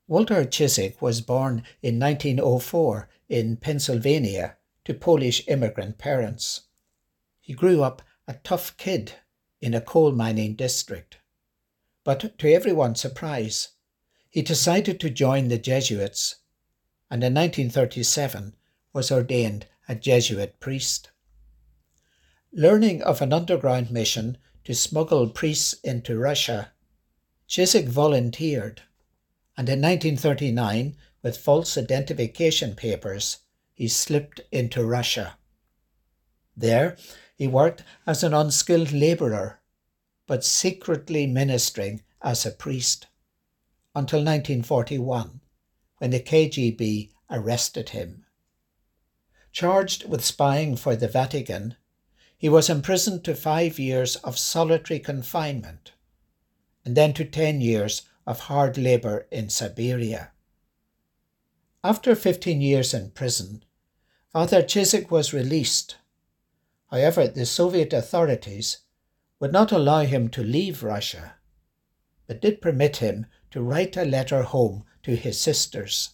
Walter Ciszek was born in 1904 in Pennsylvania to Polish immigrant parents. He grew up a tough kid in a coal mining district. But to everyone's surprise, he decided to join the Jesuits and in 1937 was ordained a Jesuit priest. Learning of an underground mission to smuggle priests into Russia, Ciszek volunteered, and in 1939, with false identification papers, he slipped into Russia. There, he worked as an unskilled labourer, but secretly ministering as a priest, until 1941, when the KGB arrested him. Charged with spying for the Vatican, he was imprisoned to 5 years of solitary confinement, and then to 10 years of hard labour in Siberia. After 15 years in prison, Father Ciszek was released. However, the Soviet authorities would not allow him to leave Russia, but did permit him to write a letter home to his sisters.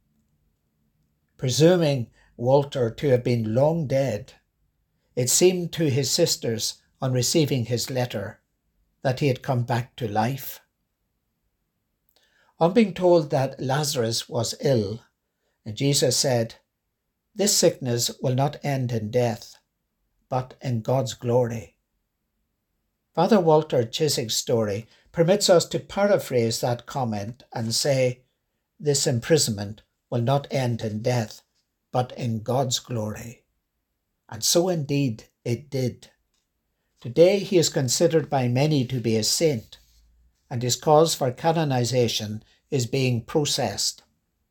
Presuming Walter to have been long dead, it seemed to his sisters on receiving his letter that he had come back to life. On being told that Lazarus was ill, Jesus said, "This sickness will not end in death, but in God's glory." Father Walter Ciszek's story permits us to paraphrase that comment and say, this imprisonment will not end in death, but in God's glory. And so indeed it did. Today he is considered by many to be a saint, and his cause for canonization is being processed.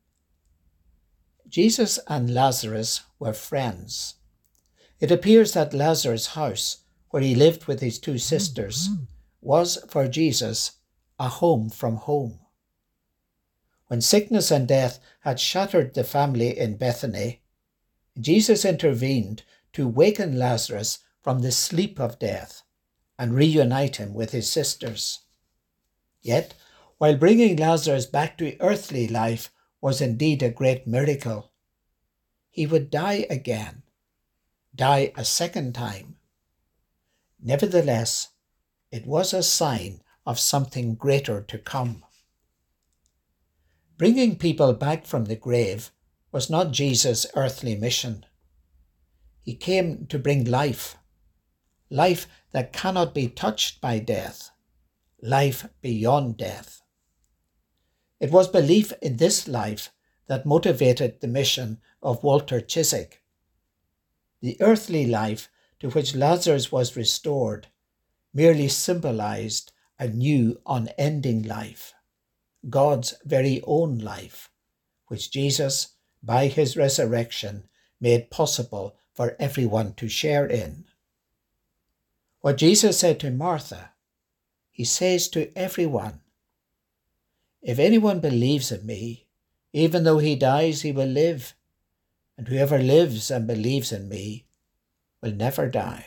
Jesus and Lazarus were friends. It appears that Lazarus' house, where he lived with his two sisters, was for Jesus a home from home. When sickness and death had shattered the family in Bethany, Jesus intervened to waken Lazarus from the sleep of death and reunite him with his sisters. Yet, while bringing Lazarus back to earthly life was indeed a great miracle, he would die again, die a second time. Nevertheless, it was a sign of something greater to come. Bringing people back from the grave was not Jesus' earthly mission. He came to bring life, life that cannot be touched by death, life beyond death. It was belief in this life that motivated the mission of Walter Ciszek. The earthly life to which Lazarus was restored merely symbolized a new unending life, God's very own life, which Jesus, by his resurrection, made possible for everyone to share in. What Jesus said to Martha, he says to everyone, "If anyone believes in me, even though he dies, he will live, and whoever lives and believes in me will never die."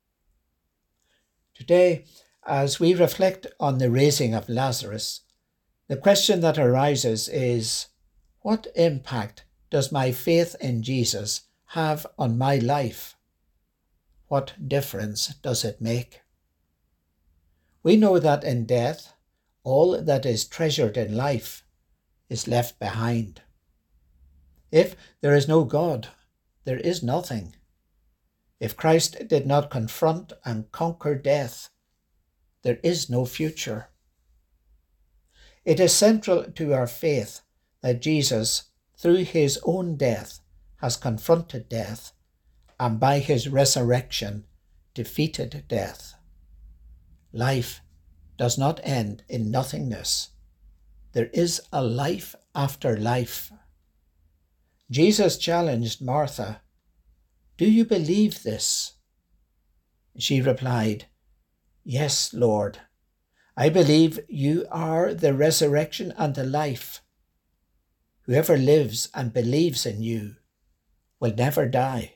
Today, as we reflect on the raising of Lazarus, the question that arises is, what impact does my faith in Jesus have on my life? What difference does it make? We know that in death, all that is treasured in life is left behind. If there is no God, there is nothing. If Christ did not confront and conquer death, there is no future. It is central to our faith that Jesus, through his own death, has confronted death, and by his resurrection, defeated death. Life does not end in nothingness. There is a life after life. Jesus challenged Martha, "Do you believe this?" She replied, "Yes, Lord. I believe you are the resurrection and the life. Whoever lives and believes in you will never die."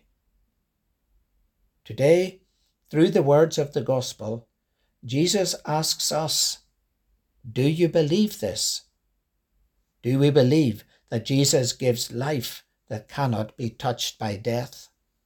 Today, through the words of the gospel, Jesus asks us, "Do you believe this?" Do we believe that Jesus gives life that cannot be touched by death?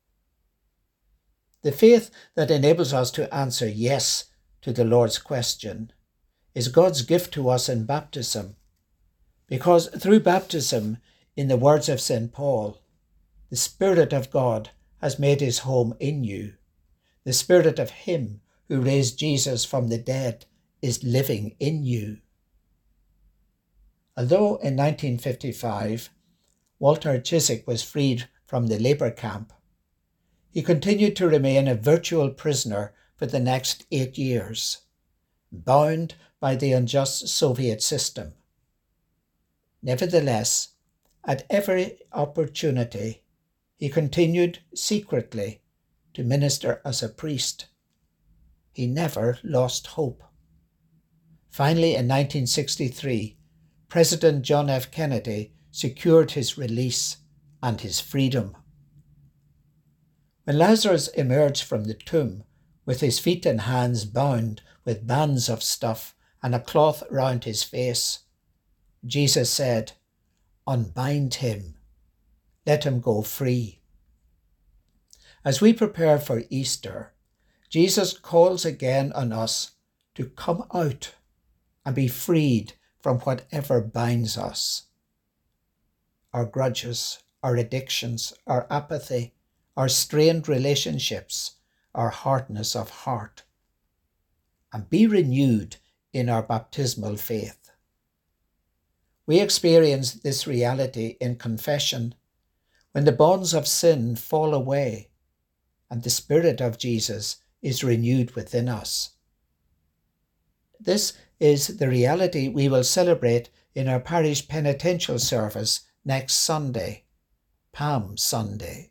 The faith that enables us to answer yes to the Lord's question is God's gift to us in baptism, because through baptism, in the words of St. Paul, the Spirit of God has made his home in you. The Spirit of him who raised Jesus from the dead is living in you. Although in 1955, Walter Chiswick was freed from the labour camp, he continued to remain a virtual prisoner for the next 8 years, bound by the unjust Soviet system. Nevertheless, at every opportunity, he continued secretly to minister as a priest. He never lost hope. Finally, in 1963, President John F. Kennedy secured his release and his freedom. When Lazarus emerged from the tomb with his feet and hands bound with bands of stuff and a cloth round his face, Jesus said, "Unbind him, let him go free." As we prepare for Easter, Jesus calls again on us to come out and be freed from whatever binds us. Our grudges, our addictions, our apathy, our strained relationships, our hardness of heart. And be renewed in our baptismal faith. We experience this reality in confession when the bonds of sin fall away and the Spirit of Jesus is renewed within us. This is the reality we will celebrate in our parish penitential service next Sunday, Palm Sunday.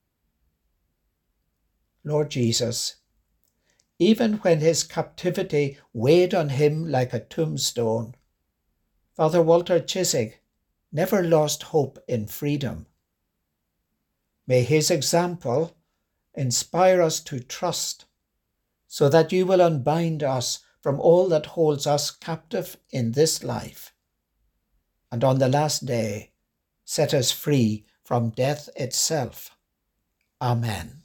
Lord Jesus, even when his captivity weighed on him like a tombstone, Father Walter Chiswick never lost hope in freedom. May his example inspire us to trust, so that you will unbind us from all that holds us captive in this life, and on the last day set us free from death itself. Amen.